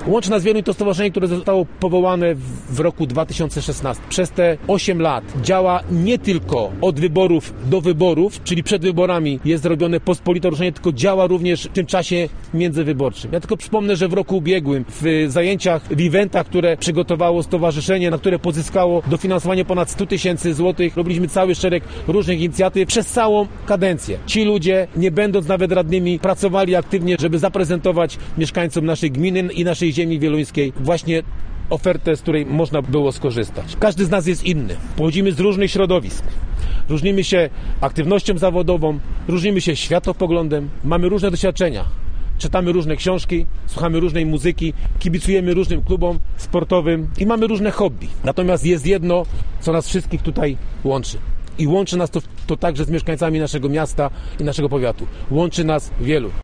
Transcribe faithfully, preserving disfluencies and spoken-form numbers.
Łączy nas wielu, to stowarzyszenie, które zostało powołane w roku dwa tysiące szesnastym. Przez te osiem lat działa nie tylko od wyborów do wyborów, czyli przed wyborami jest zrobione pospolite ruszenie, tylko działa również w tym czasie międzywyborczym. Ja tylko przypomnę, że w roku ubiegłym w zajęciach, w eventach, które przygotowało stowarzyszenie, na które pozyskało dofinansowanie ponad sto tysięcy złotych, robiliśmy cały szereg różnych inicjatyw przez całą kadencję. Ci ludzie, nie będąc nawet radnymi, pracowali aktywnie, żeby zaprezentować mieszkańcom naszej gminy i naszej ziemi wieluńskiej właśnie ofertę, z której można było skorzystać. Każdy z nas jest inny. Pochodzimy z różnych środowisk. Różnimy się aktywnością zawodową, różnimy się światopoglądem, mamy różne doświadczenia. Czytamy różne książki, słuchamy różnej muzyki, kibicujemy różnym klubom sportowym i mamy różne hobby. Natomiast jest jedno, co nas wszystkich tutaj łączy. I łączy nas to, to także z mieszkańcami naszego miasta i naszego powiatu. Łączy nas wielu.